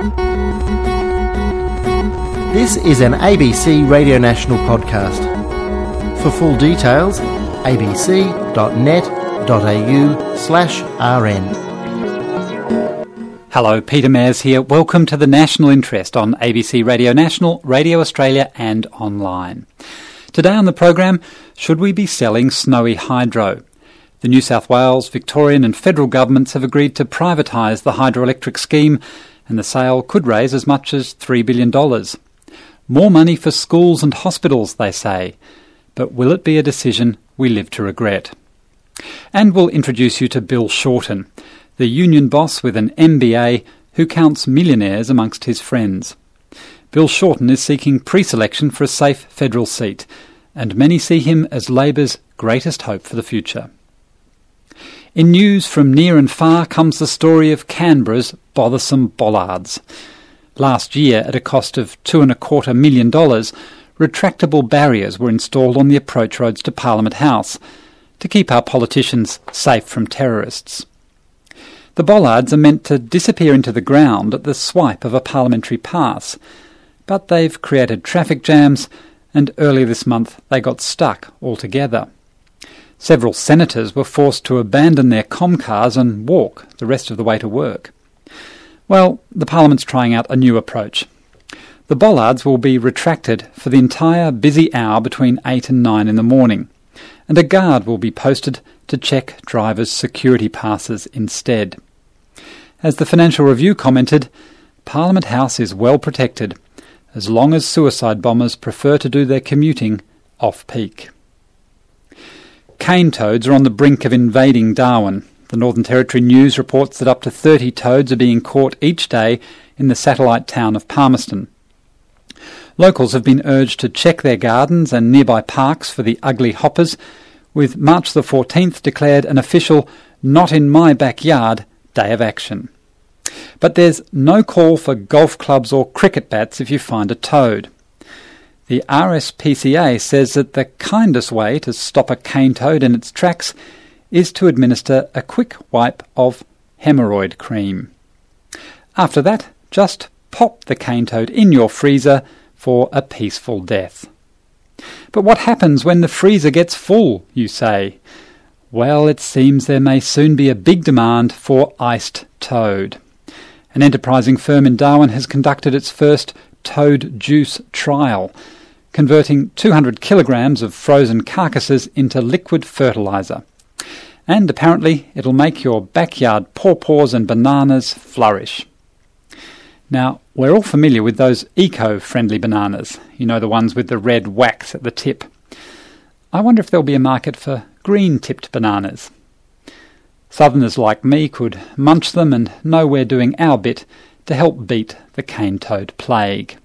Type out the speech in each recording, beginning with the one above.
This is an ABC Radio National podcast. For full details, abc.net.au/rn. Hello, Peter Mayers here. Welcome to the National Interest on ABC Radio National, Radio Australia and online. Today on the program, should we be selling Snowy Hydro? The New South Wales, Victorian and federal governments have agreed to privatise the hydroelectric scheme, and the sale could raise as much as $3 billion. More money for schools and hospitals, they say. But will it be a decision we live to regret? And we'll introduce you to Bill Shorten, the union boss with an MBA who counts millionaires amongst his friends. Bill Shorten is seeking pre-selection for a safe federal seat, and many see him as Labor's greatest hope for the future. In news from near and far comes the story of Canberra's bothersome bollards. Last year, at a cost of $2.25 million, retractable barriers were installed on the approach roads to Parliament House to keep our politicians safe from terrorists. The bollards are meant to disappear into the ground at the swipe of a parliamentary pass, but they've created traffic jams, and earlier this month they got stuck altogether. Several senators were forced to abandon their Comcars and walk the rest of the way to work. Well, the Parliament's trying out a new approach. The bollards will be retracted for the entire busy hour between 8 and 9 in the morning, and a guard will be posted to check drivers' security passes instead. As the Financial Review commented, Parliament House is well protected, as long as suicide bombers prefer to do their commuting off-peak. Cane toads are on the brink of invading Darwin. The Northern Territory News reports that up to 30 toads are being caught each day in the satellite town of Palmerston. Locals have been urged to check their gardens and nearby parks for the ugly hoppers, with March the 14th declared an official Not in My Backyard day of action. But there's no call for golf clubs or cricket bats if you find a toad. The RSPCA says that the kindest way to stop a cane toad in its tracks is to administer a quick wipe of hemorrhoid cream. After that, just pop the cane toad in your freezer for a peaceful death. But what happens when the freezer gets full, you say? Well, it seems there may soon be a big demand for iced toad. An enterprising firm in Darwin has conducted its first toad juice trial, converting 200 kilograms of frozen carcasses into liquid fertiliser. And apparently it'll make your backyard pawpaws and bananas flourish. Now, we're all familiar with those eco-friendly bananas, you know, the ones with the red wax at the tip. I wonder if there'll be a market for green-tipped bananas. Southerners like me could munch them and know we're doing our bit to help beat the cane toad plague.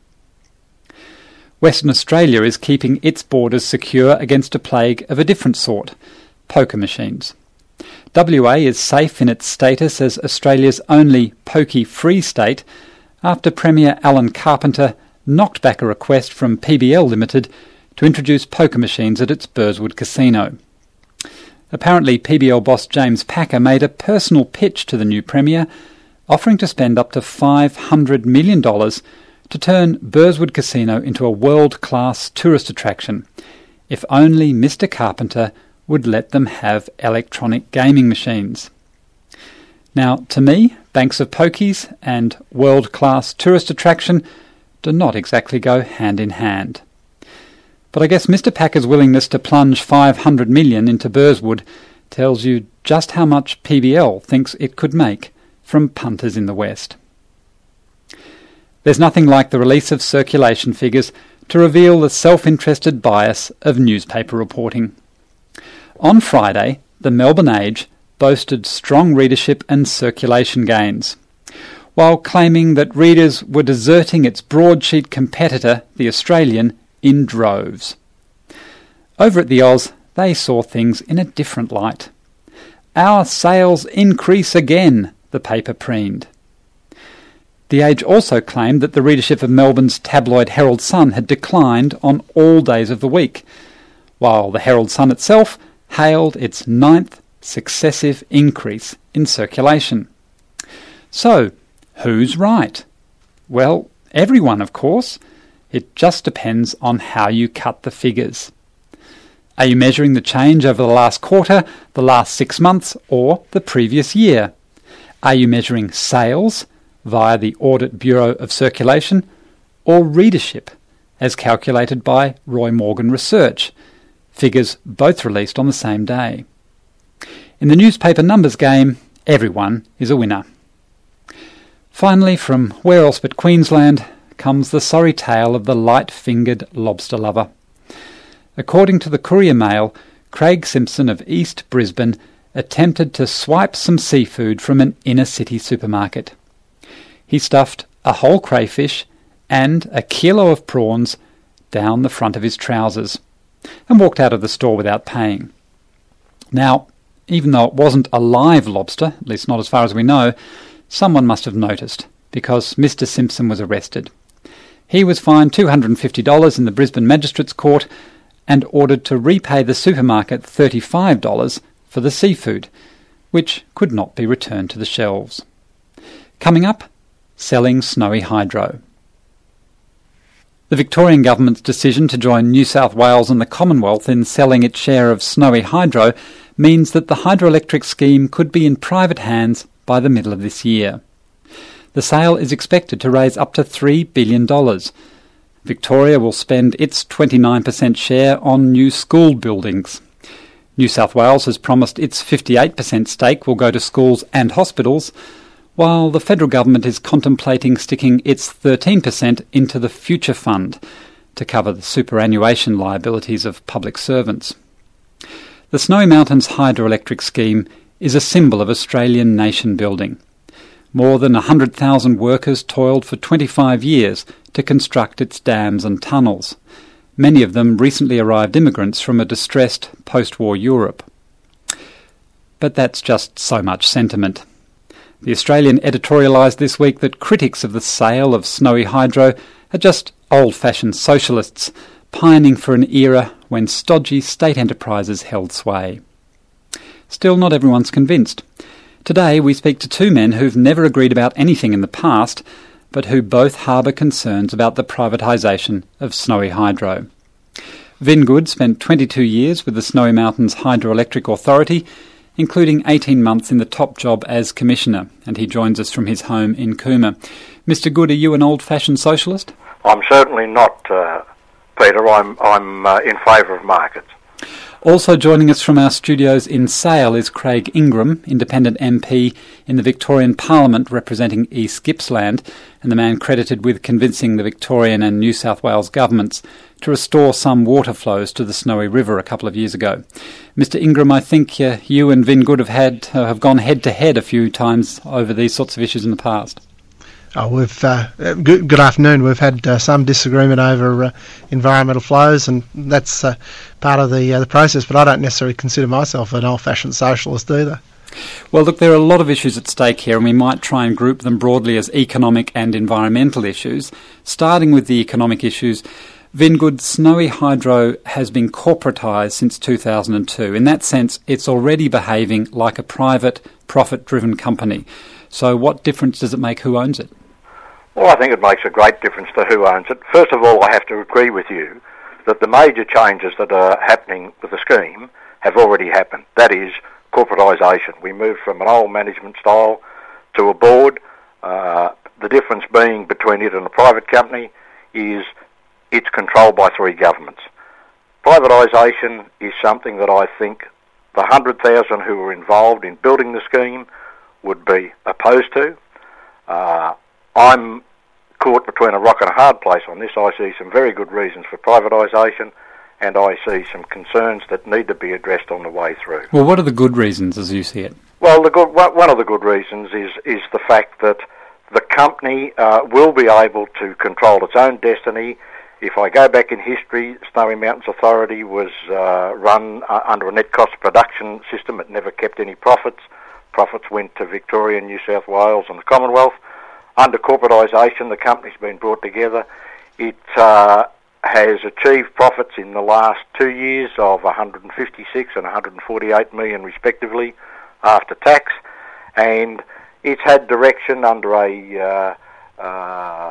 Western Australia is keeping its borders secure against a plague of a different sort, poker machines. WA is safe in its status as Australia's only pokey-free state after Premier Alan Carpenter knocked back a request from PBL Limited to introduce poker machines at its Burswood casino. Apparently, PBL boss James Packer made a personal pitch to the new Premier, offering to spend up to $500 million to turn Burswood Casino into a world-class tourist attraction, if only Mr. Carpenter would let them have electronic gaming machines. Now, to me, banks of pokies and world-class tourist attraction do not exactly go hand in hand. But I guess Mr. Packer's willingness to plunge $500 million into Burswood tells you just how much PBL thinks it could make from punters in the West. There's nothing like the release of circulation figures to reveal the self-interested bias of newspaper reporting. On Friday, the Melbourne Age boasted strong readership and circulation gains, while claiming that readers were deserting its broadsheet competitor, The Australian, in droves. Over at the Oz, they saw things in a different light. Our sales increase again, the paper preened. The Age also claimed that the readership of Melbourne's tabloid Herald Sun had declined on all days of the week, while the Herald Sun itself hailed its 9th successive increase in circulation. So, who's right? Well, everyone, of course. It just depends on how you cut the figures. Are you measuring the change over the last quarter, the last 6 months, or the previous year? Are you measuring sales via the Audit Bureau of Circulation, or readership, as calculated by Roy Morgan Research, figures both released on the same day? In the newspaper numbers game, everyone is a winner. Finally, from where else but Queensland, comes the sorry tale of the light-fingered lobster lover. According to the Courier Mail, Craig Simpson of East Brisbane attempted to swipe some seafood from an inner-city supermarket. He stuffed a whole crayfish and a kilo of prawns down the front of his trousers and walked out of the store without paying. Now, even though it wasn't a live lobster, at least not as far as we know, someone must have noticed, because Mr. Simpson was arrested. He was fined $250 in the Brisbane Magistrates Court and ordered to repay the supermarket $35 for the seafood, which could not be returned to the shelves. Coming up, selling Snowy Hydro. The Victorian Government's decision to join New South Wales and the Commonwealth in selling its share of Snowy Hydro means that the hydroelectric scheme could be in private hands by the middle of this year. The sale is expected to raise up to $3 billion. Victoria will spend its 29% share on new school buildings. New South Wales has promised its 58% stake will go to schools and hospitals, while the federal government is contemplating sticking its 13% into the Future Fund to cover the superannuation liabilities of public servants. The Snowy Mountains hydroelectric scheme is a symbol of Australian nation building. More than 100,000 workers toiled for 25 years to construct its dams and tunnels, many of them recently arrived immigrants from a distressed post-war Europe. But that's just so much sentiment. The Australian editorialised this week that critics of the sale of Snowy Hydro are just old-fashioned socialists, pining for an era when stodgy state enterprises held sway. Still, not everyone's convinced. Today we speak to two men who've never agreed about anything in the past, but who both harbour concerns about the privatisation of Snowy Hydro. Vin Good spent 22 years with the Snowy Mountains Hydroelectric Authority, including 18 months in the top job as Commissioner, and he joins us from his home in Cooma. Mr Good, are you an old-fashioned socialist? I'm certainly not, Peter. I'm in favour of markets. Also joining us from our studios in Sale is Craig Ingram, Independent MP in the Victorian Parliament representing East Gippsland, and the man credited with convincing the Victorian and New South Wales governments to restore some water flows to the Snowy River a couple of years ago. Mr Ingram, I think you and Vin Good have gone head-to-head a few times over these sorts of issues in the past. Good afternoon. We've had some disagreement over environmental flows, and that's part of the process, but I don't necessarily consider myself an old-fashioned socialist either. Well, look, there are a lot of issues at stake here, and we might try and group them broadly as economic and environmental issues. Starting with the economic issues, Vin Good, Snowy Hydro has been corporatised since 2002. In that sense, it's already behaving like a private, profit-driven company. So what difference does it make who owns it? Well, I think it makes a great difference to who owns it. First of all, I have to agree with you that the major changes that are happening with the scheme have already happened. That is corporatisation. We moved from an old management style to a board. The difference being between it and a private company is it's controlled by three governments. Privatisation is something that I think the 100,000 who were involved in building the scheme would be opposed to. I'm caught between a rock and a hard place on this. I see some very good reasons for privatisation, and I see some concerns that need to be addressed on the way through. Well, what are the good reasons as you see it? Well, one of the good reasons is the fact that the company will be able to control its own destiny. If I go back in history, Snowy Mountains Authority was run under a net cost production system. It never kept any profits. Profits went to Victoria, New South Wales and the Commonwealth. Under corporatisation, the company's been brought together. It has achieved profits in the last 2 years of 156 and 148 million respectively after tax, and it's had direction under a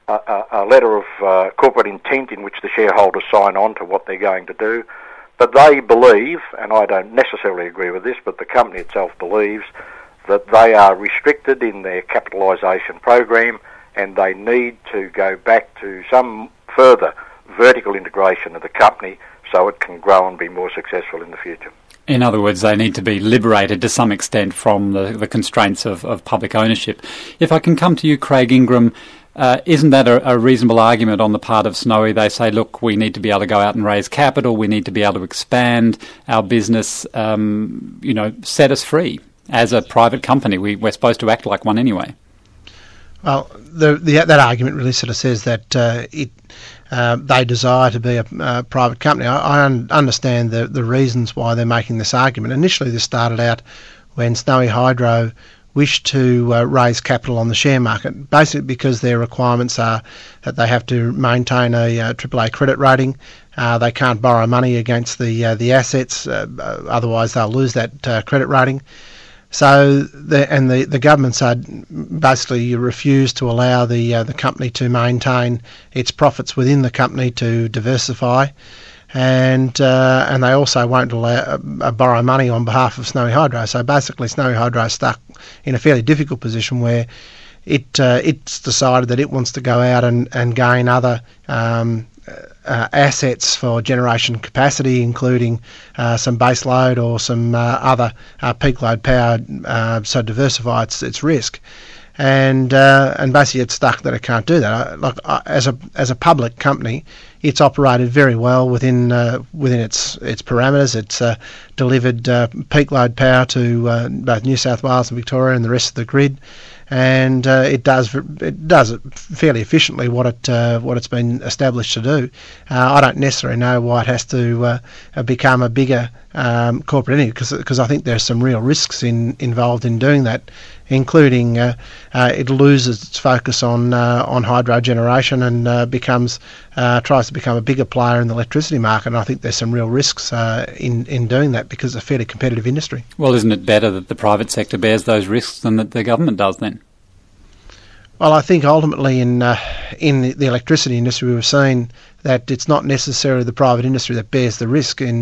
a letter of corporate intent in which the shareholders sign on to what they're going to do. But they believe, and I don't necessarily agree with this, but the company itself believes that they are restricted in their capitalisation program and they need to go back to some further vertical integration of the company so it can grow and be more successful in the future. In other words, they need to be liberated to some extent from the constraints of public ownership. If I can come to you, Craig Ingram, isn't that a reasonable argument on the part of Snowy? They say, look, we need to be able to go out and raise capital, we need to be able to expand our business, set us free. As a private company, we're supposed to act like one anyway. Well, that argument really sort of says that they desire to be a private company. I understand the reasons why they're making this argument. Initially, this started out when Snowy Hydro wished to raise capital on the share market, basically because their requirements are that they have to maintain a AAA credit rating. They can't borrow money against the assets, otherwise they'll lose that credit rating. So the government basically refused to allow the company to maintain its profits within the company to diversify, and they also won't allow borrow money on behalf of Snowy Hydro. So basically, Snowy Hydro is stuck in a fairly difficult position where it's decided that it wants to go out and gain other assets for generation capacity, including some base load or some other peak load power, so diversify its risk. And basically it's stuck that it can't do that. As a public company, it's operated very well within its parameters. It's delivered peak load power to both New South Wales and Victoria and the rest of the grid, and it does it fairly efficiently what it's been established to do. I don't necessarily know why it has to become a bigger corporate entity, because I think there's some real risks involved in doing that, including it loses its focus on hydro generation and tries to become a bigger player in the electricity market. And I think there's some real risks in doing that because it's a fairly competitive industry. Well, isn't it better that the private sector bears those risks than that the government does then? Well, I think ultimately in the electricity industry we've seen that it's not necessarily the private industry that bears the risk. In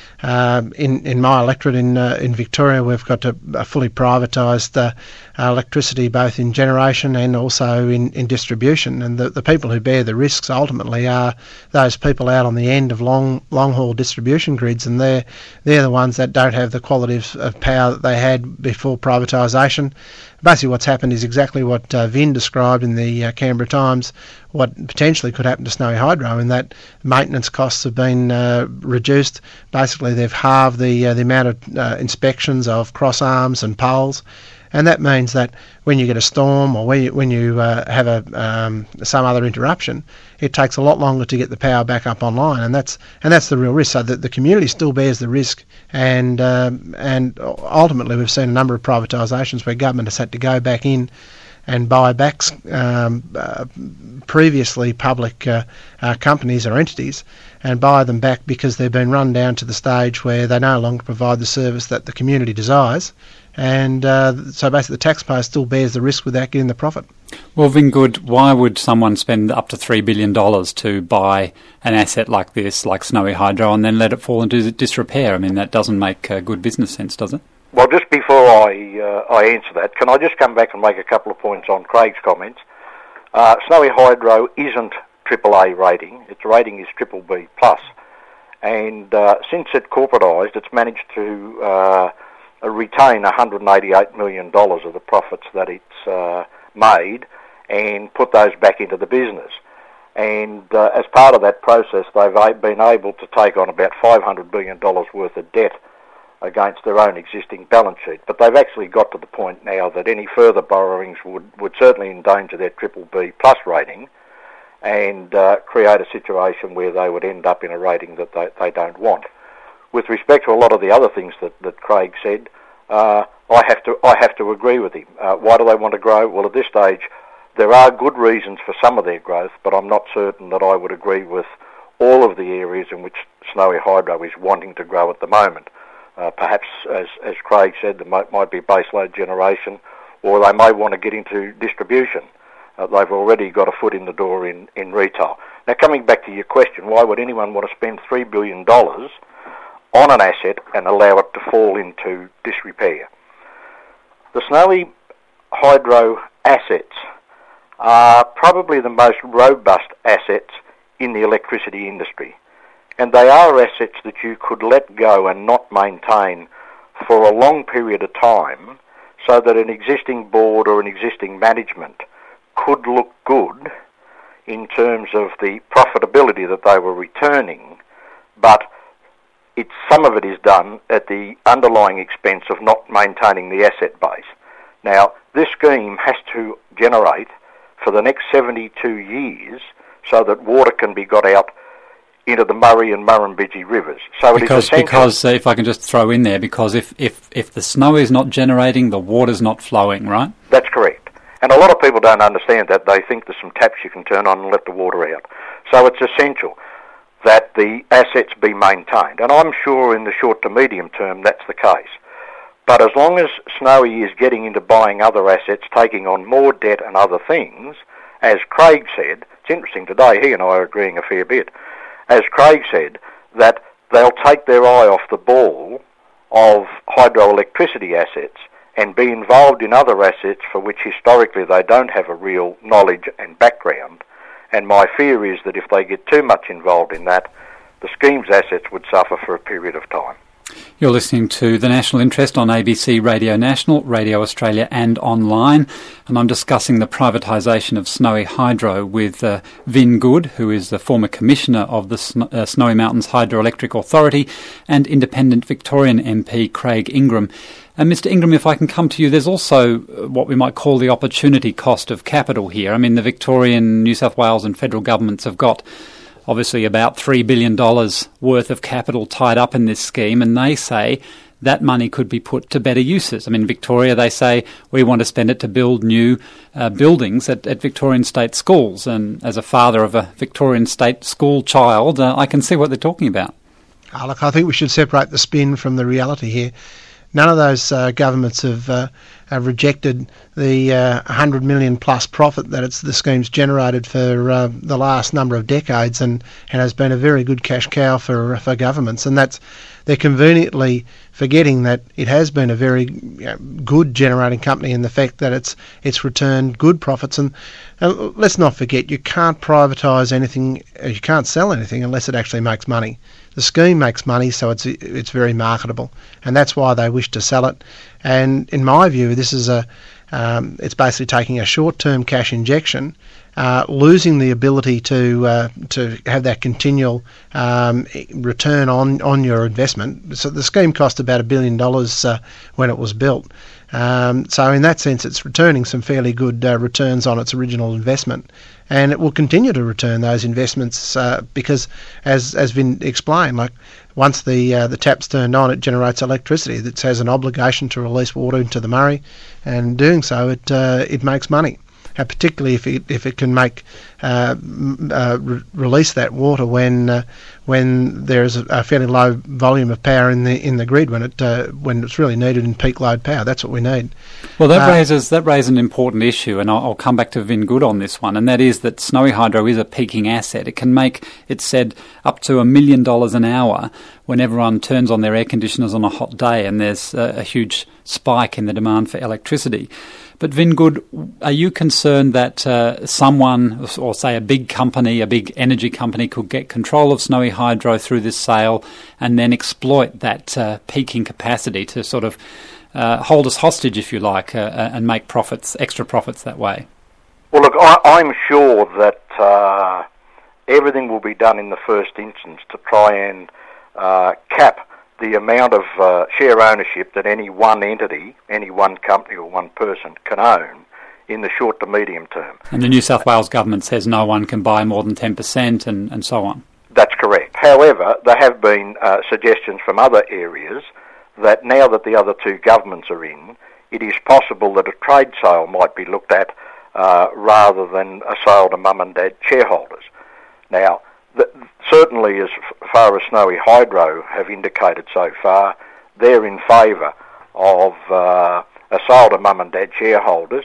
my electorate in Victoria, we've got a fully privatised electricity, both in generation and also in distribution. And the people who bear the risks ultimately are those people out on the end of long haul distribution grids, and they're the ones that don't have the quality of power that they had before privatisation. Basically, what's happened is exactly what Vin described in the Canberra Times, what potentially could happen to Snowy Hydro, in that maintenance costs have been reduced. Basically, they've halved the amount of inspections of cross arms and poles, and that means that when you get a storm or when you have some other interruption, it takes a lot longer to get the power back up online, and that's the real risk. So that the community still bears the risk, and ultimately we've seen a number of privatisations where government has had to go back in and buy back previously public companies or entities and buy them back because they've been run down to the stage where they no longer provide the service that the community desires. And so basically the taxpayer still bears the risk without getting the profit. Well, Vingood, why would someone spend up to $3 billion to buy an asset like this, like Snowy Hydro, and then let it fall into disrepair? I mean, that doesn't make good business sense, does it? Well, just before I answer that, can I just come back and make a couple of points on Craig's comments? Snowy Hydro isn't AAA rating. Its rating is BBB+. And since it corporatised, it's managed to retain $188 million of the profits that it's made and put those back into the business. And as part of that process, they've been able to take on about $500 billion worth of debt against their own existing balance sheet. But they've actually got to the point now that any further borrowings would certainly endanger their BBB+ rating and create a situation where they would end up in a rating that they don't want. With respect to a lot of the other things that Craig said, I have to agree with him. Why do they want to grow? Well, at this stage, there are good reasons for some of their growth, but I'm not certain that I would agree with all of the areas in which Snowy Hydro is wanting to grow at the moment. Perhaps, as Craig said, there might be baseload generation, or they may want to get into distribution. they've already got a foot in the door in retail. Now, coming back to your question, why would anyone want to spend $3 billion on an asset and allow it to fall into disrepair? The Snowy Hydro assets are probably the most robust assets in the electricity industry, and they are assets that you could let go and not maintain for a long period of time, so that an existing board or an existing management could look good in terms of the profitability that they were returning, but some of it is done at the underlying expense of not maintaining the asset base. Now, this scheme has to generate for the next 72 years so that water can be got out into the Murray and Murrumbidgee rivers. So because if I can just throw in there, because if the snow is not generating, the water's not flowing, right? That's correct. And a lot of people don't understand that. They think there's some taps you can turn on and let the water out. So it's essential that the assets be maintained. And I'm sure in the short to medium term that's the case. But as long as Snowy is getting into buying other assets, taking on more debt and other things, as Craig said, it's interesting today, he and I are agreeing a fair bit, as Craig said, that they'll take their eye off the ball of hydroelectricity assets and be involved in other assets for which historically they don't have a real knowledge and background. And my fear is that if they get too much involved in that, the scheme's assets would suffer for a period of time. You're listening to The National Interest on ABC Radio National, Radio Australia and online, and I'm discussing the privatisation of Snowy Hydro with Vin Good, who is the former Commissioner of the Snowy Mountains Hydroelectric Authority, and independent Victorian MP Craig Ingram. And Mr Ingram, if I can come to you, there's also what we might call the opportunity cost of capital here. I mean, the Victorian, New South Wales and federal governments have got obviously about $3 billion worth of capital tied up in this scheme, and they say that money could be put to better uses. I mean, Victoria, they say, we want to spend it to build new buildings at Victorian state schools. And as a father of a Victorian state school child, I can see what they're talking about. Look, I think we should separate the spin from the reality here. None of those governments have rejected the 100 million plus profit that the scheme's generated for the last number of decades, and has been a very good cash cow for governments. And they're conveniently forgetting that it has been a very good generating company in the fact that it's returned good profits. And let's not forget, you can't privatise anything, you can't sell anything unless it actually makes money. The scheme makes money, so it's very marketable, and that's why they wish to sell it. And in my view, this is it's basically taking a short-term cash injection, losing the ability to have that continual return on your investment. So the scheme cost about $1 billion when it was built. So in that sense, it's returning some fairly good returns on its original investment, and it will continue to return those investments because, as Vin explained, like once the tap's turned on, it generates electricity that has an obligation to release water into the Murray, and doing so, it makes money. Particularly if it can make release that water when there's a fairly low volume of power in the grid, when it's really needed in peak load power. That's what we need. Well, that raises an important issue, and I'll come back to Vin Good on this one, and that is that Snowy Hydro is a peaking asset. It can make, it's said, up to $1 million an hour when everyone turns on their air conditioners on a hot day and there's a huge spike in the demand for electricity. But Vin Good, are you concerned that someone, or say a big company, a big energy company, could get control of Snowy Hydro through this sale and then exploit that peaking capacity to sort of hold us hostage, if you like, and make profits, extra profits that way? Well, look, I'm sure that everything will be done in the first instance to try and cap the amount of share ownership that any one entity, any one company or one person can own in the short to medium term. And the New South Wales government says no one can buy more than 10% and so on. That's correct. However, there have been suggestions from other areas that now that the other two governments are in, it is possible that a trade sale might be looked at rather than a sale to mum and dad shareholders. Now, certainly as far as Snowy Hydro have indicated so far, they're in favour of a sale to mum and dad shareholders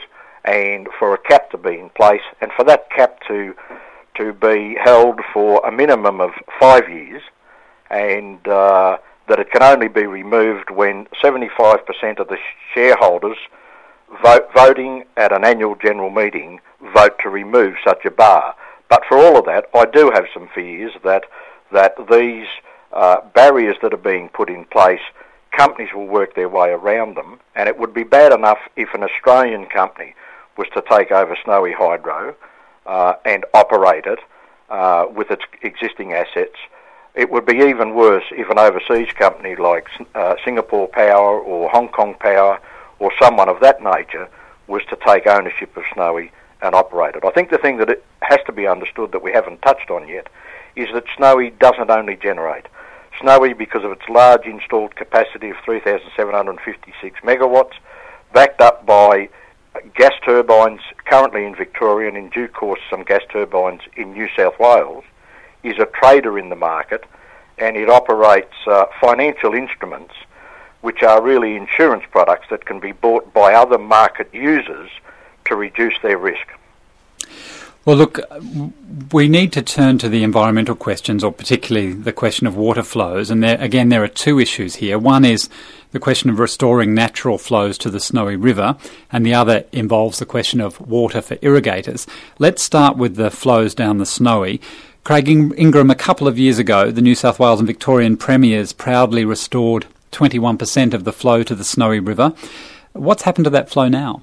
and for a cap to be in place, and for that cap to be held for a minimum of 5 years, and that it can only be removed when 75% of the shareholders voting at an annual general meeting vote to remove such a bar. But for all of that, I do have some fears that these barriers that are being put in place, companies will work their way around them, and it would be bad enough if an Australian company was to take over Snowy Hydro and operate it with its existing assets. It would be even worse if an overseas company like Singapore Power or Hong Kong Power or someone of that nature was to take ownership of Snowy and operate it. I think the thing that it has to be understood that we haven't touched on yet is that Snowy doesn't only generate. Snowy, because of its large installed capacity of 3,756 megawatts, backed up by gas turbines currently in Victoria and in due course some gas turbines in New South Wales, is a trader in the market, and it operates financial instruments which are really insurance products that can be bought by other market users to reduce their risk. Well, look, we need to turn to the environmental questions, or particularly the question of water flows. And there are two issues here. One is the question of restoring natural flows to the Snowy River, and the other involves the question of water for irrigators. Let's start with the flows down the Snowy. Craig Ingram, a couple of years ago, the New South Wales and Victorian premiers proudly restored 21% of the flow to the Snowy River. What's happened to that flow now?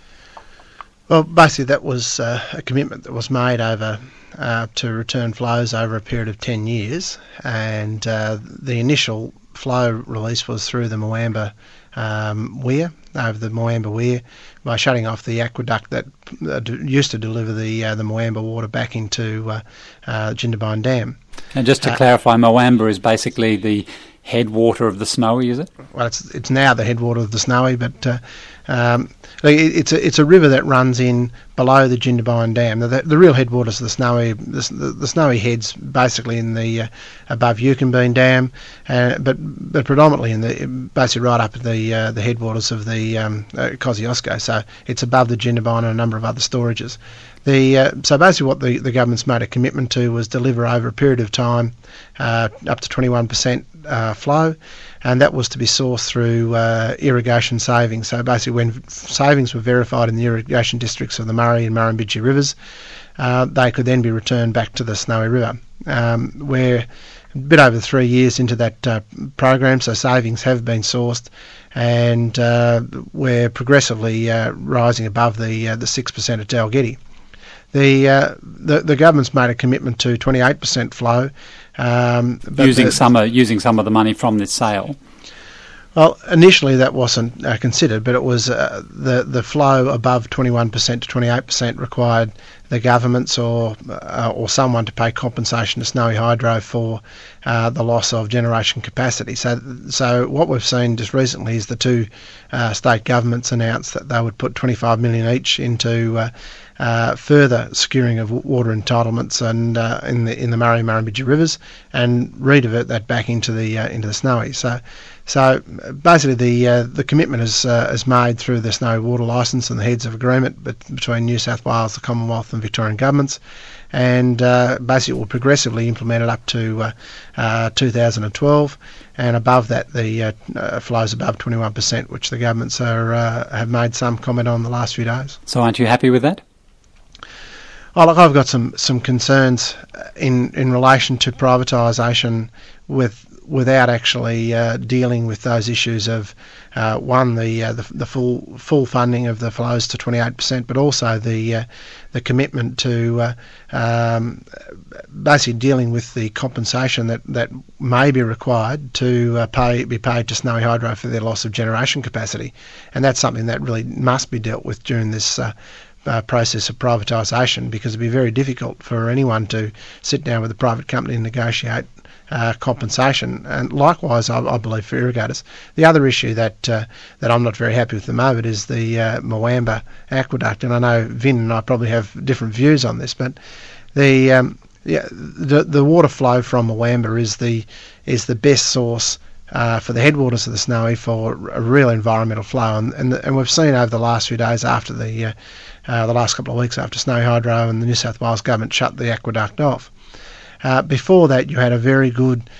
Well, basically that was a commitment that was made over to return flows over a period of 10 years, and the initial flow release was through the Moamba weir, over the Moamba weir, by shutting off the aqueduct that used to deliver the Moamba water back into Jindabyne Dam. And just to clarify, Moamba is basically the headwater of the Snowy, is it? Well, it's now the headwater of the Snowy, but it's a river that runs in below the Jindabyne Dam. The real headwaters of the Snowy, the Snowy heads basically in the above Yukonbean Dam, but predominantly basically right up at the headwaters of the Kosciuszko. So it's above the Jindabyne and a number of other storages. So basically what the government's made a commitment to was deliver over a period of time up to 21% flow, and that was to be sourced through irrigation savings. So basically when savings were verified in the irrigation districts of the Murray and Murrumbidgee rivers, they could then be returned back to the Snowy River. We're a bit over 3 years into that program, so savings have been sourced, and we're progressively rising above the 6% at Dalgety. The government's made a commitment to 28% flow, using some of the money from this sale. Well, initially that wasn't considered, but it was the flow above 21% to 28% required the governments or someone to pay compensation to Snowy Hydro for the loss of generation capacity. So what we've seen just recently is the two state governments announced that they would put $25 million each into further securing of water entitlements and in the Murray and Murrumbidgee rivers, and redivert that back into the Snowy. So basically the commitment is made through the Snowy Water Licence and the heads of agreement between New South Wales, the Commonwealth and Victorian governments, and basically it will progressively implement it up to 2012, and above that the flows above 21%, which the governments have made some comment on the last few days. So aren't you happy with that? Oh, look, I've got some concerns in relation to privatisation without actually dealing with those issues of one, the full funding of the flows to 28%, but also the commitment to basically dealing with the compensation that may be required to be paid to Snowy Hydro for their loss of generation capacity, and that's something that really must be dealt with during this process of privatisation, because it'd be very difficult for anyone to sit down with a private company and negotiate compensation, and likewise I believe for irrigators. The other issue that I'm not very happy with at the moment is the Moamba aqueduct, and I know Vin and I probably have different views on this, but the water flow from Moamba is the best source for the headwaters of the Snowy for a real environmental flow, and we've seen over the last few days after the last couple of weeks after Snowy Hydro and the New South Wales government shut the aqueduct off. Before that, you had a very good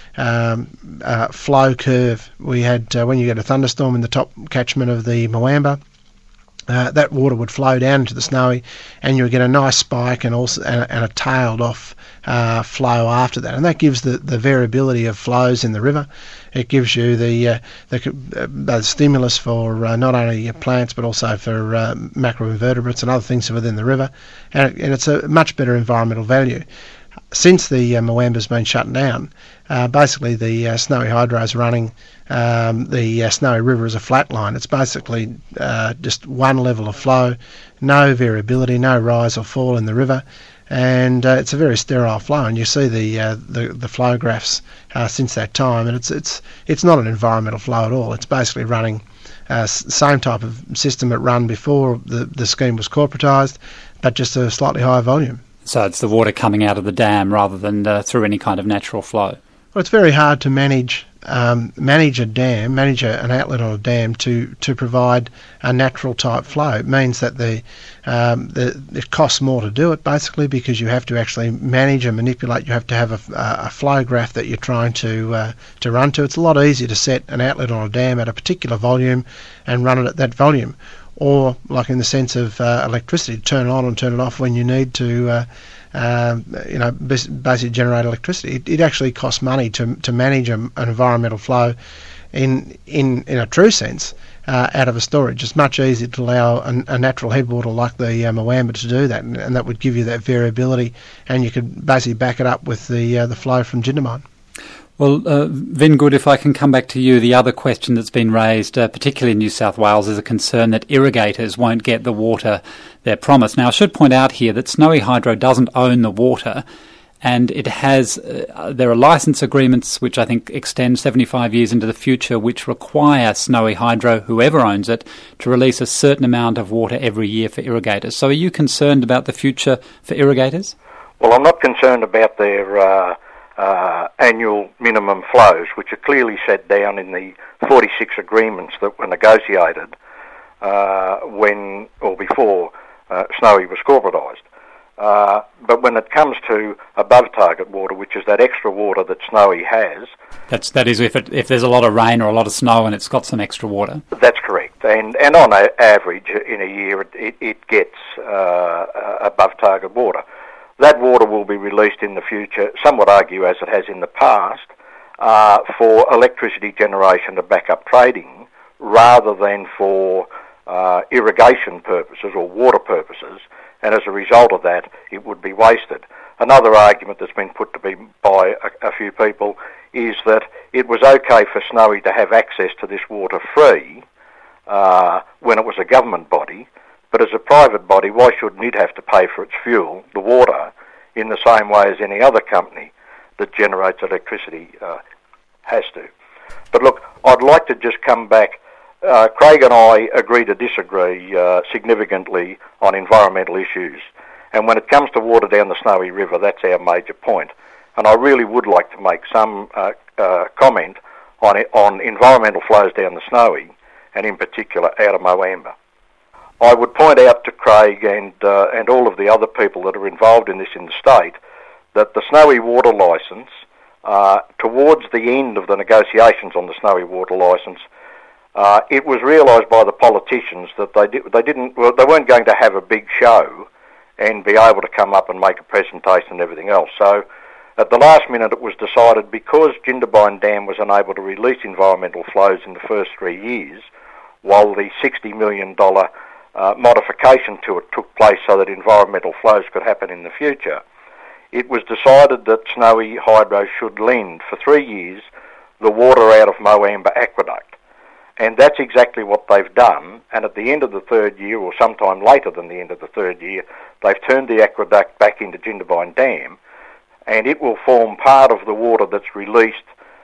flow curve. We had when you get a thunderstorm in the top catchment of the Moamba, that water would flow down into the Snowy, and you would get a nice spike and also and a tailed off flow after that, and that gives the variability of flows in the river. It gives you the stimulus for not only plants but also for macroinvertebrates and other things within the river, and it's a much better environmental value. Since the Moamba's been shut down, basically the Snowy Hydro is running the Snowy River as a flat line. It's basically just one level of flow, no variability, no rise or fall in the river, and it's a very sterile flow. And you see the flow graphs since that time, and it's not an environmental flow at all. It's basically running same type of system it ran before the scheme was corporatised, but just a slightly higher volume. So it's the water coming out of the dam rather than through any kind of natural flow. Well, it's very hard to manage a dam, manage an outlet on a dam to provide a natural type flow. It means that it costs more to do it, basically, because you have to actually manage and manipulate. You have to have a flow graph that you're trying to run to. It's a lot easier to set an outlet on a dam at a particular volume and run it at that volume. Or, like in the sense of electricity, turn it on and turn it off when you need to, basically generate electricity. It actually costs money to manage an environmental flow in a true sense out of a storage. It's much easier to allow a natural headwater like the Moamba to do that, and that would give you that variability, and you could basically back it up with the flow from Jindabyne. Well, Vin Good, if I can come back to you, the other question that's been raised, particularly in New South Wales, is a concern that irrigators won't get the water they're promised. Now, I should point out here that Snowy Hydro doesn't own the water, and it has there are licence agreements which I think extend 75 years into the future, which require Snowy Hydro, whoever owns it, to release a certain amount of water every year for irrigators. So are you concerned about the future for irrigators? Well, I'm not concerned about their annual minimum flows, which are clearly set down in the 46 agreements that were negotiated before Snowy was corporatised. But when it comes to above target water, which is that extra water that Snowy has... That is if there's a lot of rain or a lot of snow and it's got some extra water. That's correct. And on average in a year it gets above target water. That water will be released in the future, some would argue as it has in the past, for electricity generation to back up trading rather than for irrigation purposes or water purposes, and as a result of that it would be wasted. Another argument that's been put to be by a few people is that it was okay for Snowy to have access to this water free when it was a government body, but as a private body, why shouldn't it have to pay for its fuel, the water, in the same way as any other company that generates electricity has to? But look, I'd like to just come back. Craig and I agree to disagree significantly on environmental issues. And when it comes to water down the Snowy River, that's our major point. And I really would like to make some comment on environmental flows down the Snowy, and in particular out of Moamba. I would point out to Craig and all of the other people that are involved in this in the state that the Snowy water licence, towards the end of the negotiations on the Snowy water licence, it was realised by the politicians that they weren't going to have a big show and be able to come up and make a presentation and everything else. So at the last minute it was decided, because Jindabyne Dam was unable to release environmental flows in the first 3 years, while the $60 million modification to it took place so that environmental flows could happen in the future, it was decided that Snowy Hydro should lend for 3 years the water out of Moamba Aqueduct. And that's exactly what they've done, and at the end of the third year, or sometime later than the end of the third year, they've turned the aqueduct back into Jindabyne Dam, and it will form part of the water that's released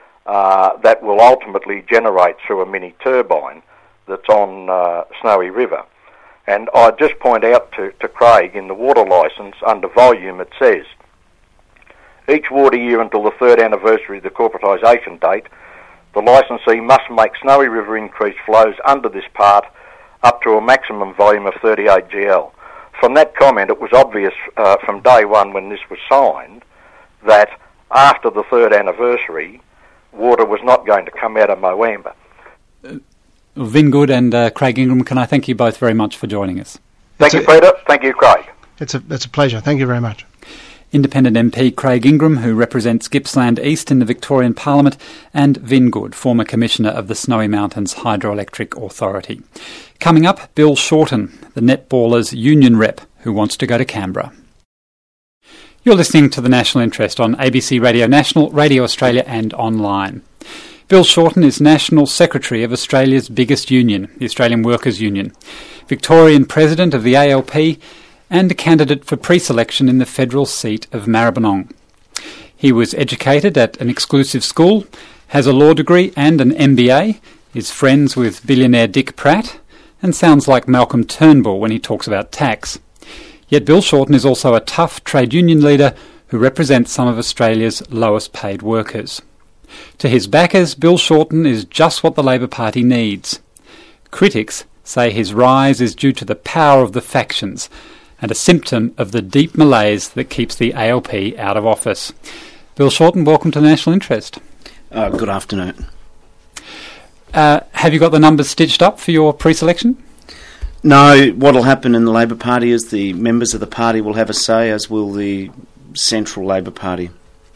that will ultimately generate through a mini turbine that's on Snowy River. And I'd just point out to Craig, in the water licence, under volume, it says, each water year until the third anniversary of the corporatisation date, the licensee must make Snowy River increase flows under this part up to a maximum volume of 38 GL. From that comment, it was obvious from day one when this was signed that after the third anniversary, water was not going to come out of Moamba. Vin Good and Craig Ingram, can I thank you both very much for joining us. Thank you, Peter. Thank you, Craig. It's a pleasure. Thank you very much. Independent MP Craig Ingram, who represents Gippsland East in the Victorian Parliament, and Vin Good, former Commissioner of the Snowy Mountains Hydroelectric Authority. Coming up, Bill Shorten, the netballers' union rep, who wants to go to Canberra. You're listening to The National Interest on ABC Radio National, Radio Australia and online. Bill Shorten is National Secretary of Australia's biggest union, the Australian Workers' Union, Victorian President of the ALP, and a candidate for pre-selection in the federal seat of Maribyrnong. He was educated at an exclusive school, has a law degree and an MBA, is friends with billionaire Dick Pratt, and sounds like Malcolm Turnbull when he talks about tax. Yet Bill Shorten is also a tough trade union leader who represents some of Australia's lowest paid workers. To his backers, Bill Shorten is just what the Labor Party needs. Critics say his rise is due to the power of the factions and a symptom of the deep malaise that keeps the ALP out of office. Bill Shorten, welcome to the National Interest. Good afternoon. Have you got the numbers stitched up for your pre-selection? No, what will happen in the Labor Party is the members of the party will have a say, as will the Central Labor Party.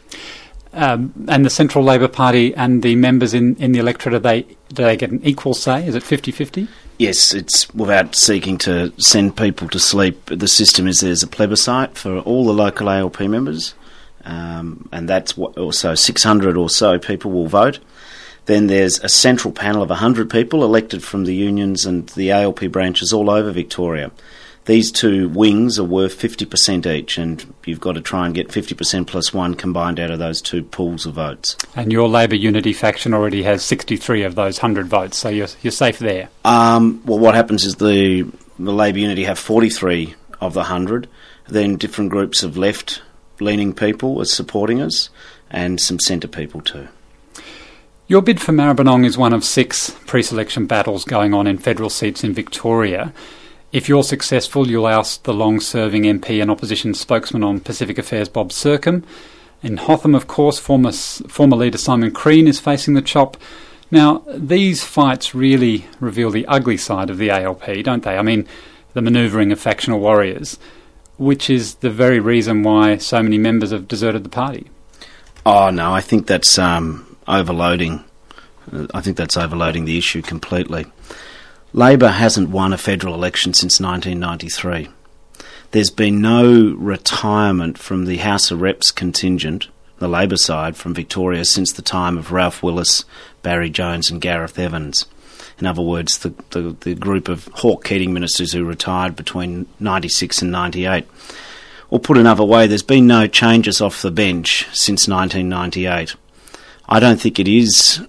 And the Central Labor Party and the members in the electorate, do they get an equal say? Is it 50-50? Yes, it's without seeking to send people to sleep. The system is there's a plebiscite for all the local ALP members, and that's what also 600 or so people will vote. Then there's a central panel of 100 people elected from the unions and the ALP branches all over Victoria. These two wings are worth 50% each, and you've got to try and get 50% plus one combined out of those two pools of votes. And your Labor Unity faction already has 63 of those 100 votes, so you're safe there. Well, what happens is the Labor Unity have 43 of the 100, then different groups of left-leaning people are supporting us, and some centre people too. Your bid for Maribyrnong is one of 6 pre-selection battles going on in federal seats in Victoria. If you're successful, you'll oust the long-serving MP and opposition spokesman on Pacific Affairs, Bob Sercombe. In Hotham, of course, former leader Simon Crean is facing the chop. Now, these fights really reveal the ugly side of the ALP, don't they? I mean, the manoeuvring of factional warriors, which is the very reason why so many members have deserted the party. Oh, no, I think that's overloading. I think that's overloading the issue completely. Labor hasn't won a federal election since 1993. There's been no retirement from the House of Reps contingent, the Labor side, from Victoria since the time of Ralph Willis, Barry Jones and Gareth Evans. In other words, the group of Hawke Keating ministers who retired between 96 and 98. Or put another way, there's been no changes off the bench since 1998. I don't think it is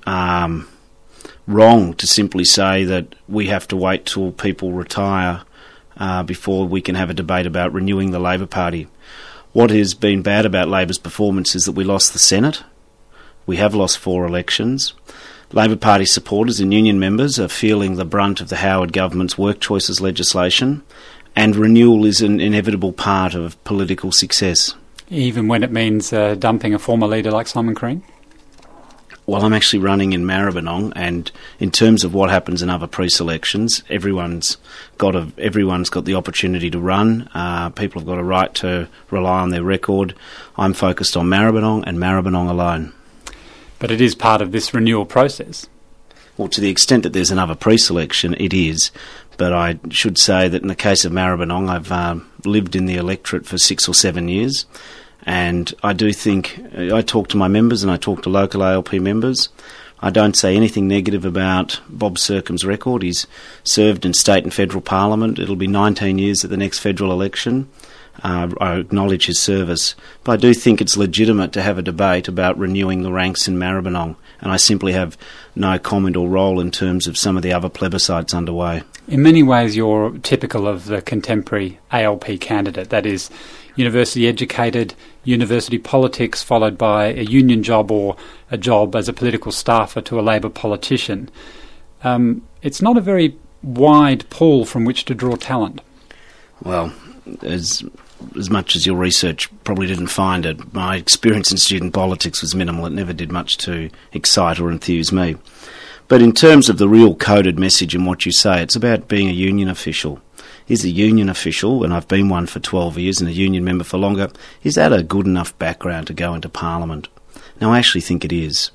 wrong to simply say that we have to wait till people retire before we can have a debate about renewing the Labor Party. What has been bad about Labor's performance is that we lost the Senate. We have lost 4 elections. Labor Party supporters and union members are feeling the brunt of the Howard government's work choices legislation, and renewal is an inevitable part of political success. Even when it means dumping a former leader like Simon Crean? Well, I'm actually running in Maribyrnong, and in terms of what happens in other pre-selections, everyone's got the opportunity to run. People have got a right to rely on their record. I'm focused on Maribyrnong and Maribyrnong alone. But it is part of this renewal process. Well, to the extent that there's another pre-selection, it is. But I should say that in the case of Maribyrnong, I've lived in the electorate for 6 or 7 years. And I do think, I talk to my members and I talk to local ALP members. I don't say anything negative about Bob Sercombe's record. He's served in state and federal parliament. It'll be 19 years at the next federal election. I acknowledge his service. But I do think it's legitimate to have a debate about renewing the ranks in Maribyrnong. And I simply have no comment or role in terms of some of the other plebiscites underway. In many ways, you're typical of the contemporary ALP candidate. That is, university educated, university politics followed by a union job or a job as a political staffer to a Labor politician. It's not a very wide pool from which to draw talent. Well, as much as your research probably didn't find it, my experience in student politics was minimal. It never did much to excite or enthuse me. But in terms of the real coded message in what you say, it's about being a union official. Is a union official, and I've been one for 12 years and a union member for longer, is that a good enough background to go into Parliament? Now, I actually think it is.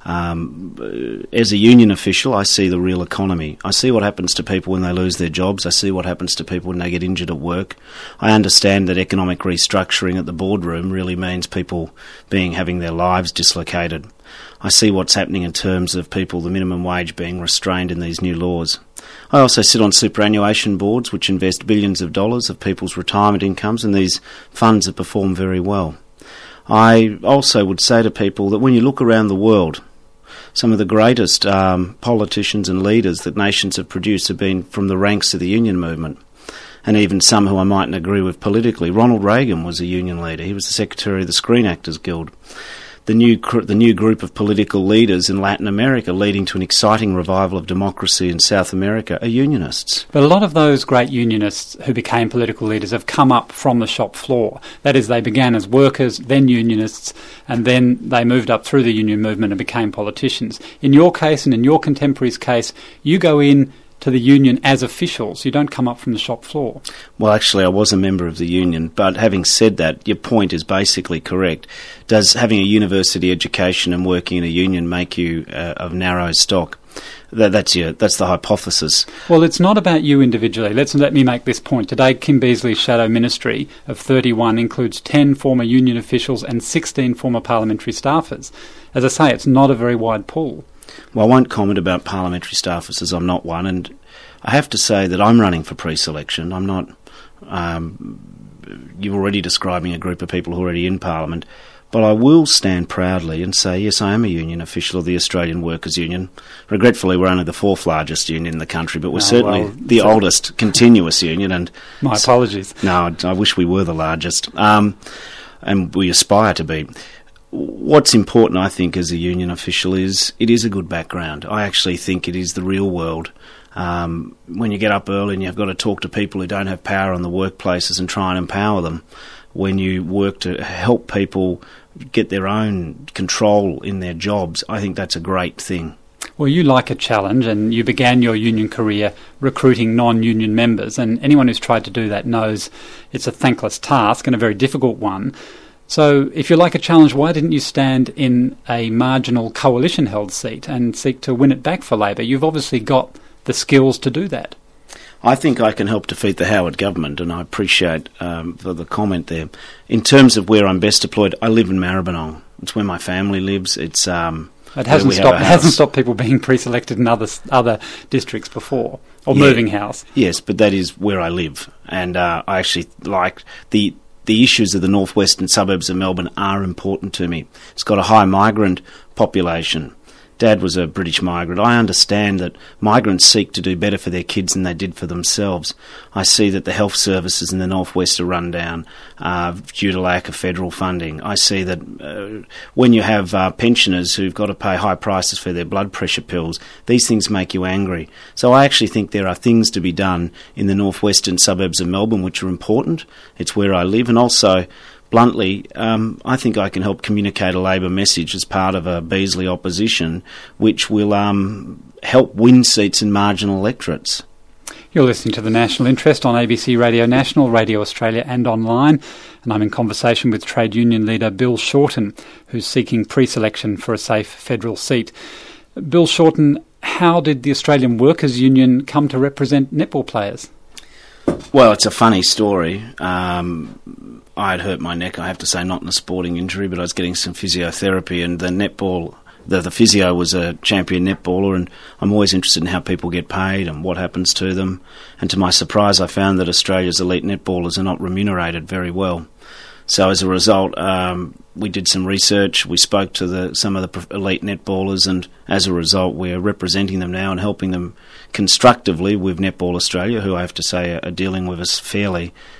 As a union official, I see the real economy. I see what happens to people when they lose their jobs. I see what happens to people when they get injured at work. I understand that economic restructuring at the boardroom really means people having their lives dislocated. I see what's happening in terms of people, the minimum wage being restrained in these new laws. I also sit on superannuation boards which invest billions of dollars of people's retirement incomes, and these funds have performed very well. I also would say to people that when you look around the world, some of the greatest politicians and leaders that nations have produced have been from the ranks of the union movement, and even some who I mightn't agree with politically. Ronald Reagan was a union leader. He was the secretary of the Screen Actors Guild. The new group of political leaders in Latin America, leading to an exciting revival of democracy in South America, are unionists. But a lot of those great unionists who became political leaders have come up from the shop floor. That is, they began as workers, then unionists, and then they moved up through the union movement and became politicians. In your case and in your contemporaries' case, you go in to the union as officials. You don't come up from the shop floor. Well, actually, I was a member of the union, but having said that, your point is basically correct. Does having a university education and working in a union make you of narrow stock? That's the hypothesis. Well, it's not about you individually. Let me make this point. Today, Kim Beazley's shadow ministry of 31 includes 10 former union officials and 16 former parliamentary staffers. As I say, it's not a very wide pool. Well, I won't comment about parliamentary staffers as I'm not one, and I have to say that I'm running for pre-selection. I'm not... you're already describing a group of people who are already in Parliament, but I will stand proudly and say, yes, I am a union official of the Australian Workers' Union. Regretfully, we're only the fourth largest union in the country, but we're certainly the oldest continuous union. And my apologies. No, I wish we were the largest, and we aspire to be. What's important, I think, as a union official is it is a good background. I actually think it is the real world. When you get up early and you've got to talk to people who don't have power in the workplaces and try and empower them, when you work to help people get their own control in their jobs, I think that's a great thing. Well, you like a challenge, and you began your union career recruiting non-union members, and anyone who's tried to do that knows it's a thankless task and a very difficult one. So if you like a challenge, why didn't you stand in a marginal coalition-held seat and seek to win it back for Labor? You've obviously got the skills to do that. I think I can help defeat the Howard government, and I appreciate for the comment there. In terms of where I'm best deployed, I live in Maribyrnong. It's where my family lives. It hasn't stopped people being pre-selected in other districts before, or moving house. Yes, but that is where I live, and I actually like the issues of the northwestern suburbs of Melbourne are important to me. It's got a high migrant population. Dad was a British migrant. I understand that migrants seek to do better for their kids than they did for themselves. I see that the health services in the northwest are run down due to lack of federal funding. I see that when you have pensioners who've got to pay high prices for their blood pressure pills, these things make you angry. So I actually think there are things to be done in the northwestern suburbs of Melbourne which are important. It's where I live, and also bluntly, I think I can help communicate a Labor message as part of a Beazley opposition, which will help win seats in marginal electorates. You're listening to The National Interest on ABC Radio National, Radio Australia and online, and I'm in conversation with trade union leader Bill Shorten, who's seeking pre-selection for a safe federal seat. Bill Shorten, how did the Australian Workers' Union come to represent netball players? Well, it's a funny story. I had hurt my neck, I have to say, not in a sporting injury, but I was getting some physiotherapy, and the physio was a champion netballer, and I'm always interested in how people get paid and what happens to them. And to my surprise, I found that Australia's elite netballers are not remunerated very well. So as a result, we did some research, we spoke to some of the elite netballers, and as a result we're representing them now and helping them constructively with Netball Australia, who I have to say are dealing with us fairly,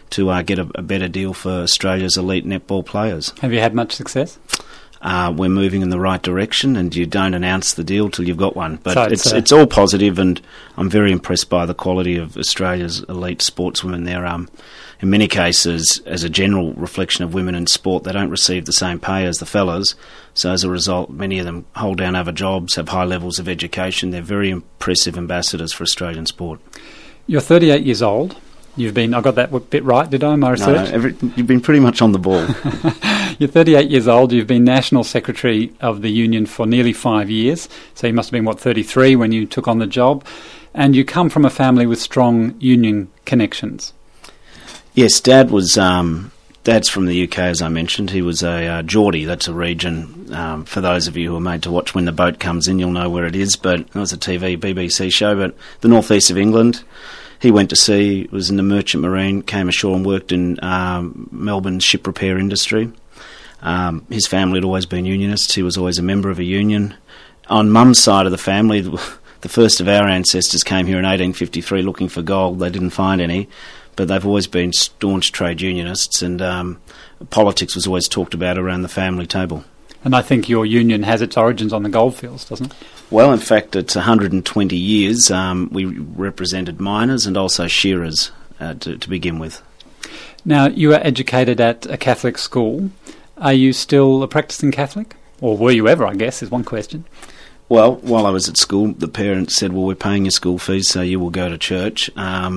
to get a better deal for Australia's elite netball players. Have you had much success? We're moving in the right direction, and you don't announce the deal till you've got one. But so it's all positive, and I'm very impressed by the quality of Australia's elite sportswomen. They're, in many cases, as a general reflection of women in sport, they don't receive the same pay as the fellas. So as a result, many of them hold down other jobs, have high levels of education. They're very impressive ambassadors for Australian sport. You're 38 years old. I got that bit right, did I, my research? No, you've been pretty much on the ball. You're 38 years old. You've been National Secretary of the Union for nearly 5 years. So you must have been, 33 when you took on the job. And you come from a family with strong union connections. Yes, Dad's from the UK, as I mentioned. He was a Geordie. That's a region. For those of you who are made to watch When the Boat Comes In, you'll know where it is. But it was a BBC show. But the northeast of England. He went to sea, was in the merchant marine, came ashore and worked in Melbourne's ship repair industry. His family had always been unionists. He was always a member of a union. On Mum's side of the family, the first of our ancestors came here in 1853 looking for gold. They didn't find any, but they've always been staunch trade unionists, and politics was always talked about around the family table. And I think your union has its origins on the goldfields, doesn't it? Well, in fact, it's 120 years. We represented miners and also shearers to begin with. Now, you were educated at a Catholic school. Are you still a practising Catholic? Or were you ever, I guess, is one question. Well, while I was at school, the parents said, well, we're paying your school fees, so you will go to church.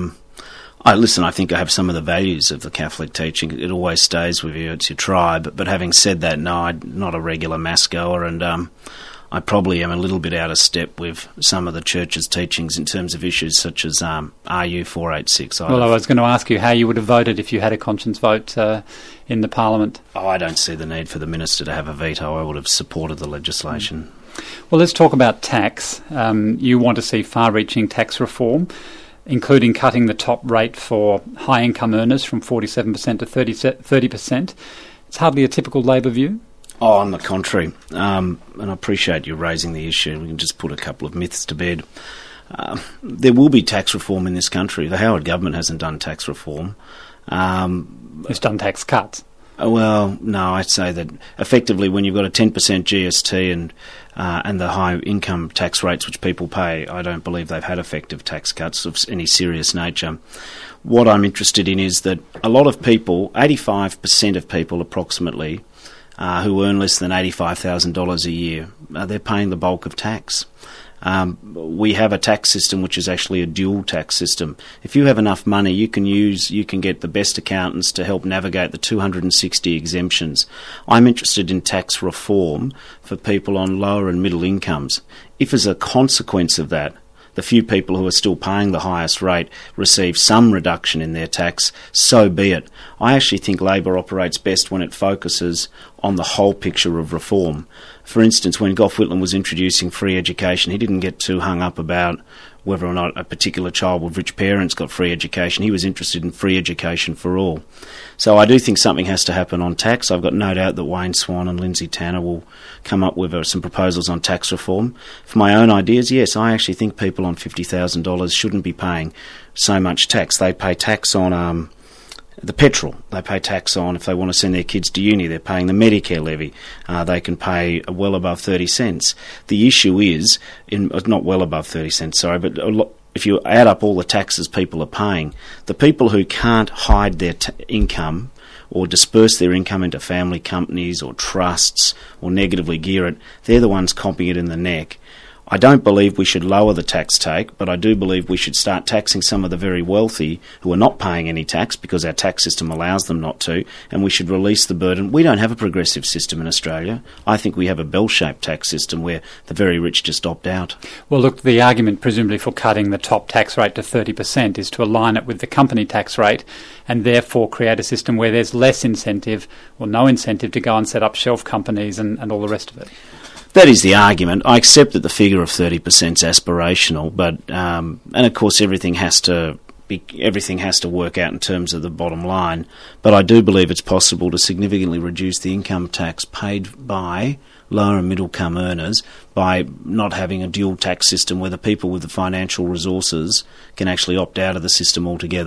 I think I have some of the values of the Catholic teaching. It always stays with you. It's your tribe. But having said that, no, I'm not a regular mass goer, and I probably am a little bit out of step with some of the church's teachings in terms of issues such as RU 486. Well, I was going to ask you how you would have voted if you had a conscience vote in the Parliament. Oh, I don't see the need for the minister to have a veto. I would have supported the legislation. Well, let's talk about tax. You want to see far-reaching tax reform, including cutting the top rate for high-income earners from 47% to 30%. It's hardly a typical Labor view. Oh, on the contrary, and I appreciate you raising the issue. We can just put a couple of myths to bed. There will be tax reform in this country. The Howard government hasn't done tax reform. It's done tax cuts. Well, no, I'd say that effectively when you've got a 10% GST and the high income tax rates which people pay, I don't believe they've had effective tax cuts of any serious nature. What I'm interested in is that a lot of people, 85% of people approximately, who earn less than $85,000 a year, they're paying the bulk of tax. We have a tax system which is actually a dual tax system. If you have enough money, you can get the best accountants to help navigate the 260 exemptions. I'm interested in tax reform for people on lower and middle incomes. If as a consequence of that, the few people who are still paying the highest rate receive some reduction in their tax, so be it. I actually think Labor operates best when it focuses on the whole picture of reform. For instance, when Gough Whitlam was introducing free education, he didn't get too hung up about whether or not a particular child with rich parents got free education. He was interested in free education for all. So I do think something has to happen on tax. I've got no doubt that Wayne Swan and Lindsay Tanner will come up with some proposals on tax reform. For my own ideas, yes, I actually think people on $50,000 shouldn't be paying so much tax. They pay tax on the petrol. They pay tax on if they want to send their kids to uni. They're paying the Medicare levy. They can pay well above 30 cents. The issue is, not well above 30 cents, sorry, but if you add up all the taxes people are paying, the people who can't hide their income or disperse their income into family companies or trusts or negatively gear it, they're the ones comping it in the neck. I don't believe we should lower the tax take, but I do believe we should start taxing some of the very wealthy who are not paying any tax because our tax system allows them not to, and we should release the burden. We don't have a progressive system in Australia. I think we have a bell-shaped tax system where the very rich just opt out. Well, look, the argument presumably for cutting the top tax rate to 30% is to align it with the company tax rate and therefore create a system where there's less incentive or no incentive to go and set up shelf companies and all the rest of it. That is the argument. I accept that the figure of 30% is aspirational, but and of course everything has to work out in terms of the bottom line. But I do believe it's possible to significantly reduce the income tax paid by lower and middle income earners by not having a dual tax system where the people with the financial resources can actually opt out of the system altogether.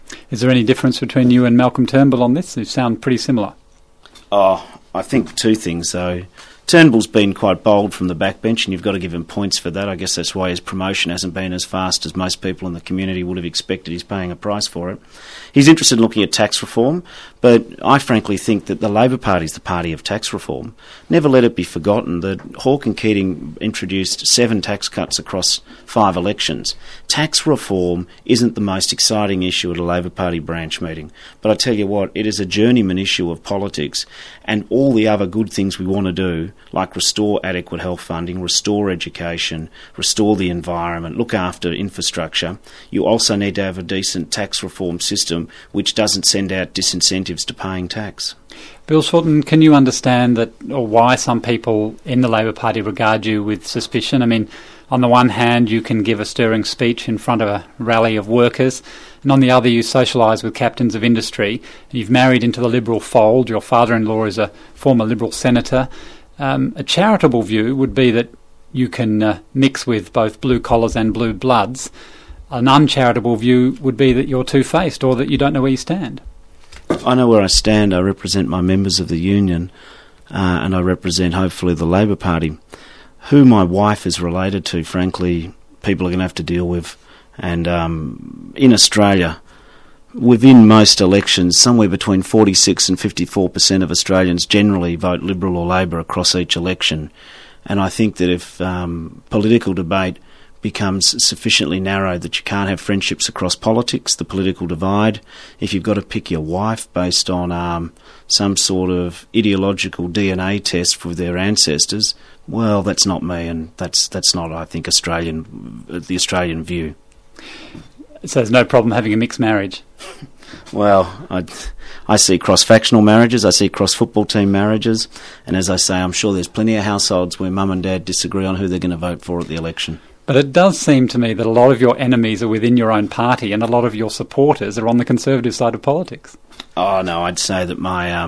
Is there any difference between you and Malcolm Turnbull on this? You sound pretty similar. Oh, I think two things, though. Turnbull's been quite bold from the backbench, and you've got to give him points for that. I guess that's why his promotion hasn't been as fast as most people in the community would have expected. He's paying a price for it. He's interested in looking at tax reform, but I frankly think that the Labor Party is the party of tax reform. Never let it be forgotten that Hawke and Keating introduced 7 tax cuts across 5 elections. Tax reform isn't the most exciting issue at a Labor Party branch meeting, but I tell you what, it is a journeyman issue of politics, and all the other good things we want to do, like restore adequate health funding, restore education, restore the environment, look after infrastructure. You also need to have a decent tax reform system which doesn't send out disincentives to paying tax. Bill Shorten, can you understand that, or why some people in the Labor Party regard you with suspicion? I mean, on the one hand, you can give a stirring speech in front of a rally of workers, and on the other, you socialise with captains of industry. You've married into the Liberal fold. Your father-in-law is a former Liberal senator. A charitable view would be that you can mix with both blue collars and blue bloods. An uncharitable view would be that you're two-faced, or that you don't know where you stand. I know where I stand. I represent my members of the union, and I represent, hopefully, the Labor Party. Who my wife is related to, frankly, people are going to have to deal with. And in Australia, within most elections, somewhere between 46 and 54% of Australians generally vote Liberal or Labor across each election. And I think that if political debate becomes sufficiently narrow that you can't have friendships across politics, the political divide, if you've got to pick your wife based on some sort of ideological DNA test with their ancestors, well, that's not me, and that's not, I think, the Australian view. So there's no problem having a mixed marriage? Well, I see cross-factional marriages, I see cross-football team marriages, and as I say, I'm sure there's plenty of households where mum and dad disagree on who they're going to vote for at the election. But it does seem to me that a lot of your enemies are within your own party, and a lot of your supporters are on the Conservative side of politics. Oh, no, I'd say that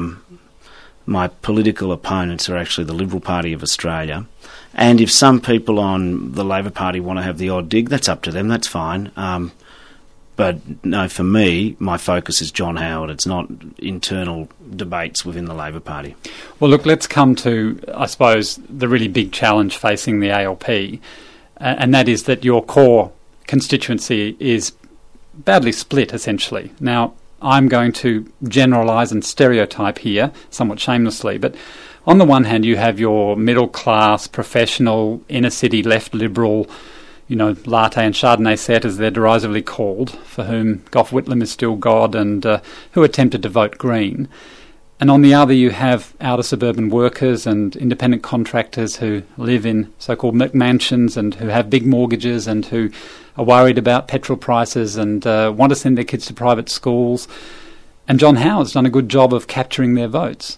my political opponents are actually the Liberal Party of Australia. And if some people on the Labor Party want to have the odd dig, that's up to them, that's fine. But no, for me, my focus is John Howard. It's not internal debates within the Labor Party. Well, look, let's come to, I suppose, the really big challenge facing the ALP, and that is that your core constituency is badly split, essentially. Now, I'm going to generalise and stereotype here, somewhat shamelessly, but on the one hand, you have your middle-class, professional, inner-city, left Liberal, latte and Chardonnay set, as they're derisively called, for whom Gough Whitlam is still God, and who are tempted to vote Green. And on the other, you have outer suburban workers and independent contractors who live in so-called McMansions and who have big mortgages and who are worried about petrol prices and want to send their kids to private schools. And John Howard's done a good job of capturing their votes.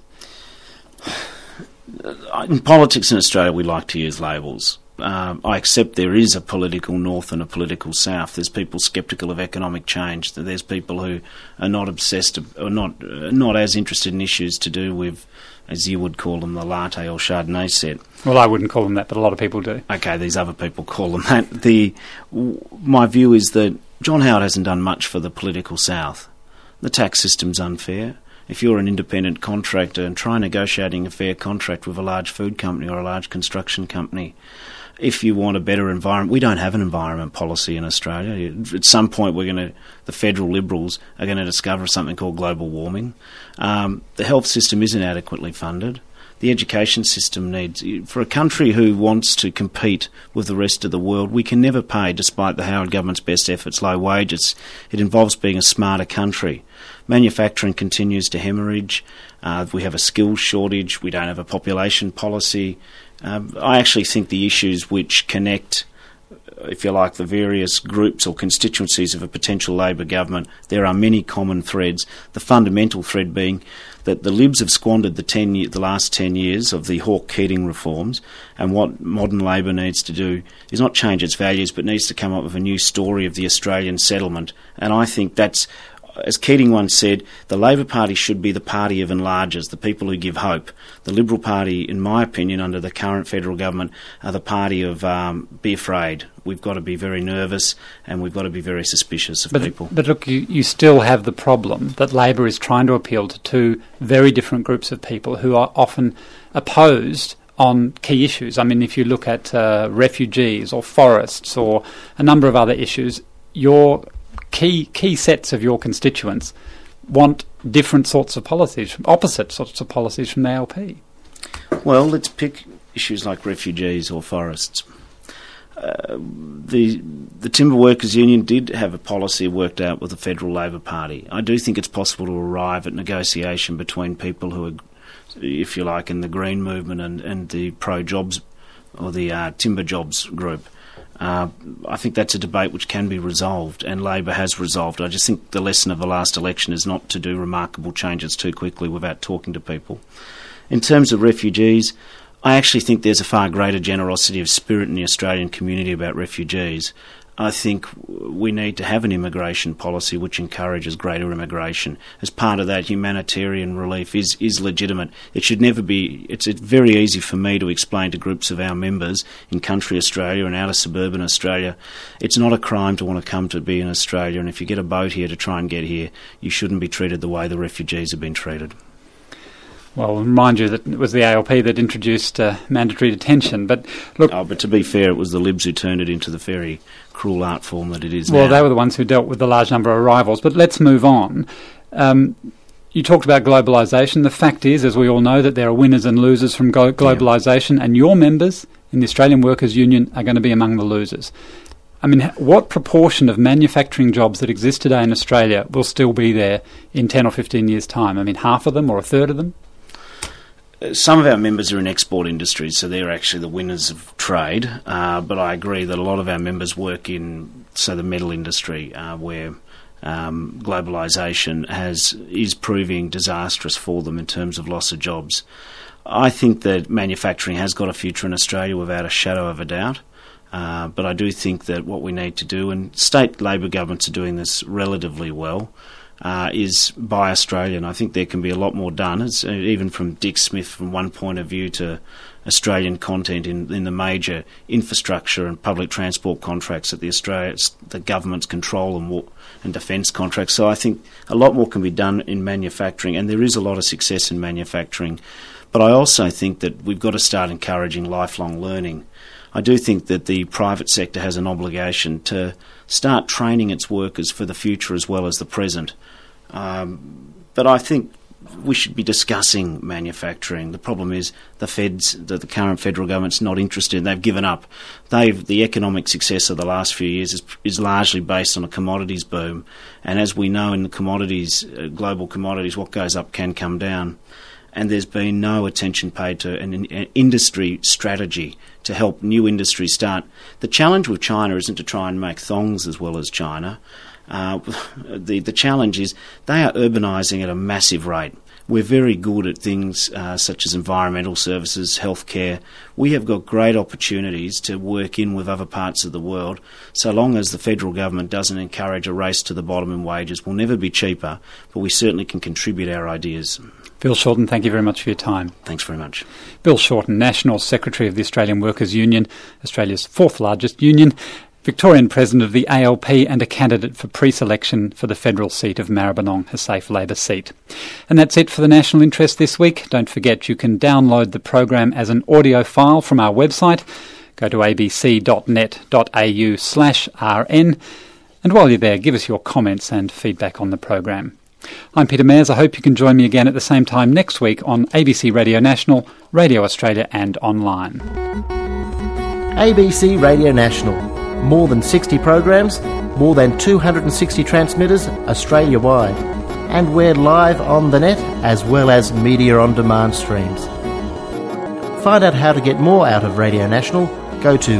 In politics in Australia, we like to use labels. I accept there is a political north and a political south. There's people sceptical of economic change. There's people who are not obsessed or not as interested in issues to do with, as you would call them, the latte or Chardonnay set. Well, I wouldn't call them that, but a lot of people do. Okay, these other people call them that. My view is that John Howard hasn't done much for the political south. The tax system's unfair. If you're an independent contractor and try negotiating a fair contract with a large food company or a large construction company, if you want a better environment, we don't have an environment policy in Australia. At some point, the federal Liberals are going to discover something called global warming. The health system isn't adequately funded. The education system needs, for a country who wants to compete with the rest of the world, we can never pay, despite the Howard government's best efforts, low wages. It involves being a smarter country. Manufacturing continues to hemorrhage. We have a skills shortage. We don't have a population policy. I actually think the issues which connect, if you like, the various groups or constituencies of a potential Labor government, there are many common threads. The fundamental thread being that the Libs have squandered the last 10 years of the Hawke-Keating reforms, and what modern Labor needs to do is not change its values but needs to come up with a new story of the Australian settlement. And I think that's as Keating once said, the Labor Party should be the party of enlargers, the people who give hope. The Liberal Party, in my opinion, under the current federal government, are the party of be afraid. We've got to be very nervous and we've got to be very suspicious of people. But look, you still have the problem that Labor is trying to appeal to two very different groups of people who are often opposed on key issues. I mean, if you look at refugees or forests or a number of other issues, your key sets of your constituents want different sorts of policies, opposite sorts of policies from the ALP. Well, let's pick issues like refugees or forests. The Timber Workers Union did have a policy worked out with the Federal Labor Party. I do think it's possible to arrive at negotiation between people who are, if you like, in the Green movement and the pro-jobs or the timber jobs group. I think that's a debate which can be resolved, and Labor has resolved. I just think the lesson of the last election is not to do remarkable changes too quickly without talking to people. In terms of refugees, I actually think there's a far greater generosity of spirit in the Australian community about refugees. I think we need to have an immigration policy which encourages greater immigration. As part of that, humanitarian relief is legitimate. It should never be... It's very easy for me to explain to groups of our members in country Australia and out of suburban Australia, it's not a crime to want to come to be in Australia, and if you get a boat here to try and get here, you shouldn't be treated the way the refugees have been treated. Well, I'll remind you that it was the ALP that introduced mandatory detention. But look, but to be fair, it was the Libs who turned it into the very cruel art form that it is now. Well, they were the ones who dealt with the large number of arrivals. But let's move on. You talked about globalisation. The fact is, as we all know, that there are winners and losers from globalisation, and your members in the Australian Workers' Union are going to be among the losers. I mean, what proportion of manufacturing jobs that exist today in Australia will still be there in 10 or 15 years' time? I mean, half of them or a third of them? Some of our members are in export industries, so they're actually the winners of trade. But I agree that a lot of our members work in, say, the metal industry, where globalisation is proving disastrous for them in terms of loss of jobs. I think that manufacturing has got a future in Australia without a shadow of a doubt. But I do think that what we need to do, and state Labor governments are doing this relatively well, is buy Australian. I think there can be a lot more done, even from Dick Smith, from one point of view, to Australian content in the major infrastructure and public transport contracts that the governments control and defence contracts. So I think a lot more can be done in manufacturing, and there is a lot of success in manufacturing. But I also think that we've got to start encouraging lifelong learning. I do think that the private sector has an obligation to start training its workers for the future as well as the present. But I think we should be discussing manufacturing. The problem is the current federal government's not interested. They've given up. The economic success of the last few years is largely based on a commodities boom. And as we know in the commodities, global commodities, what goes up can come down. And there's been no attention paid to an industry strategy to help new industries start. The challenge with China isn't to try and make thongs as well as China. The challenge is they are urbanising at a massive rate. We're very good at things such as environmental services, healthcare. We have got great opportunities to work in with other parts of the world. So long as the federal government doesn't encourage a race to the bottom in wages, we'll never be cheaper, but we certainly can contribute our ideas. Bill Shorten, thank you very much for your time. Thanks very much. Bill Shorten, National Secretary of the Australian Workers' Union, Australia's fourth largest union, Victorian President of the ALP and a candidate for pre-selection for the federal seat of Maribyrnong, a safe Labor seat. And that's it for the National Interest this week. Don't forget you can download the program as an audio file from our website. Go to abc.net.au/rn. And while you're there, give us your comments and feedback on the program. I'm Peter Mayers. I hope you can join me again at the same time next week on ABC Radio National, Radio Australia and online. ABC Radio National. More than 60 programs, more than 260 transmitters Australia-wide. And we're live on the net as well as media on demand streams. Find out how to get more out of Radio National. Go to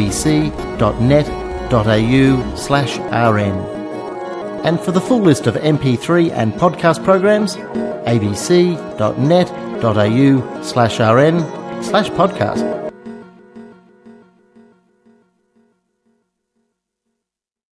abc.net.au/rn. And for the full list of MP3 and podcast programs, abc.net.au/rn/podcast.